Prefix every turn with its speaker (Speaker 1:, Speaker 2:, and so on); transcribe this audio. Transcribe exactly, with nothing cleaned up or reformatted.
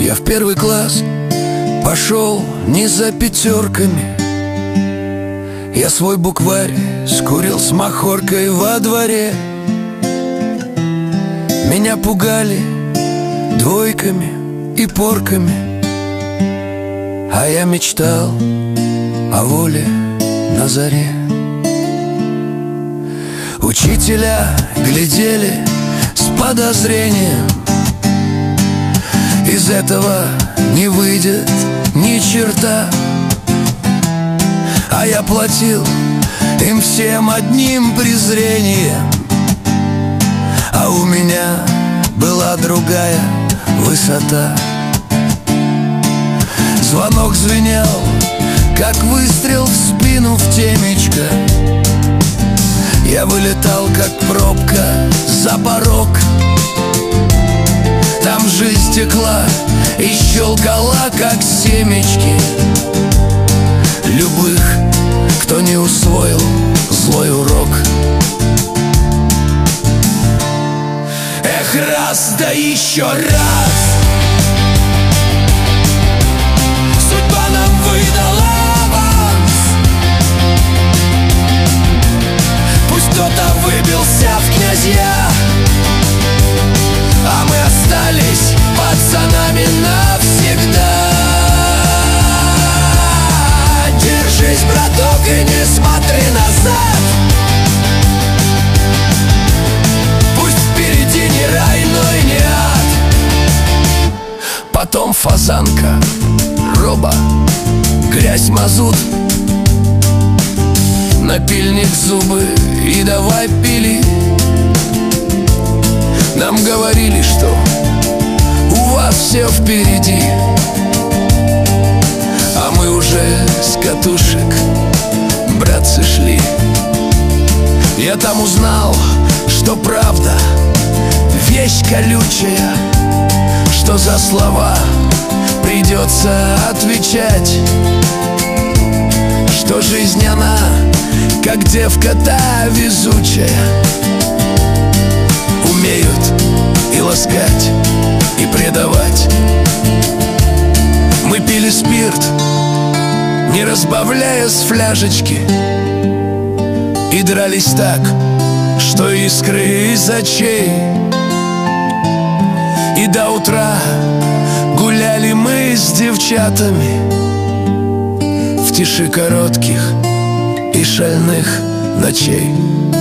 Speaker 1: Я в первый класс пошел не за пятерками. Я свой букварь скурил с махоркой во дворе. Меня пугали двойками и порками, а я мечтал о воле на заре. Учителя глядели с подозрением. Из этого не выйдет ни черта. А я платил им всем одним презрением. А у меня была другая высота. Звонок звенел, как выстрел в спину в темечко. Я вылетал, как пробка, за порог. Там жизнь текла и щелкала, как семечки любых, кто не усвоил злой урок. Эх, раз, да еще раз судьба нам выдала аванс. Пусть кто-то выбился в князья, а мы остались пацанами навсегда. Держись, браток, и не смотри назад. Пусть впереди не рай, но и не ад. Потом фазанка, роба, грязь, мазут, напильник, зубы и давай пили. Нам говорили, что у вас все впереди, а мы уже с катушек, братцы, шли. Я там узнал, что правда вещь колючая, что за слова придется отвечать, что жизнь она, как девка та везучая, умеют и ласкать, и предавать. Мы пили спирт, не разбавляя с фляжечки, и дрались так, что искры из очей. И до утра гуляли мы с девчатами в тиши коротких и шальных ночей.